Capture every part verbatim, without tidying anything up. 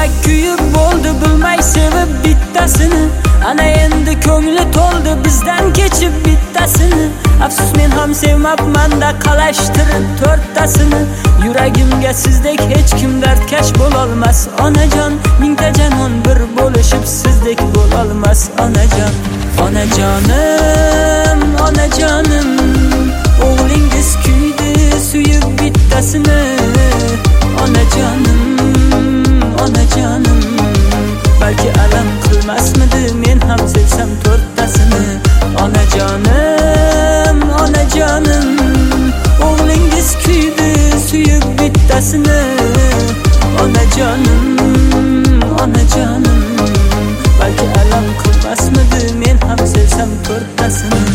yurak kuyib bo'ldi bilmay sevib bittasini. Ana endi ko'ngli to'ldi bizdan kechib bittasini. Afsus men ham sevmabman-da qalashtirib to'rttasini. Yuragimga sizdek hech kim dardkash bo'lolmas onajon. Mingta janon bir bo'lishib sizdek bo'lolmas onajon. Onajonim, onajonim, o'g'lingiz kuydi suyib bittasini. Onajonim, onajonim, balki alam qilmasmidi men ham sevsam to'rttasini. Onajonim, onajonim, o'g'lingiz kuydi suyib bittasini. Onajonim, onajonim, balki alam qilmasmidi men ham sevsam to'rttasini.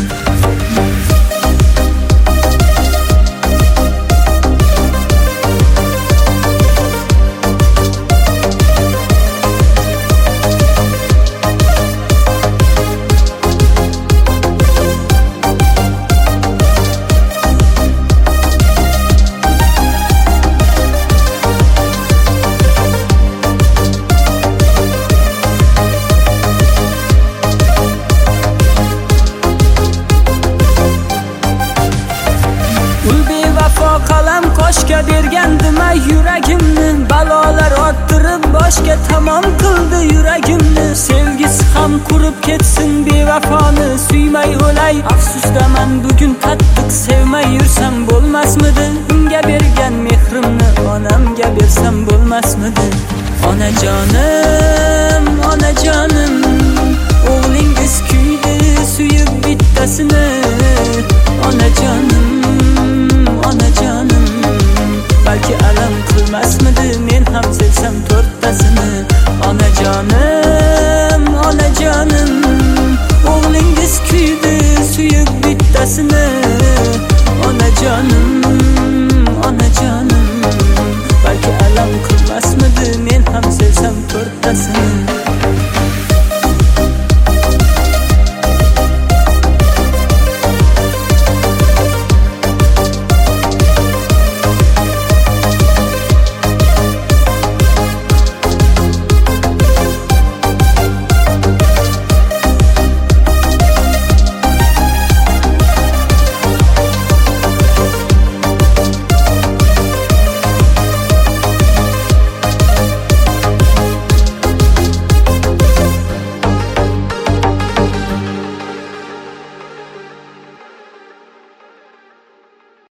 Qalam qoshga bergandim-a yuragimni. Balolar orttirib boshga tamom qildi yuragimni. Sevgisi ham qurib ketsin bevafoni suymay o'lay. Afsusdaman bugun qattiq sevmay yursam bo'lmasmidi? Unga bergan mehrimni onamga bersam bo'lmasmidi? Onajonim, onajonim, o'g'lingiz kuydi suyib bittasini. Onajonim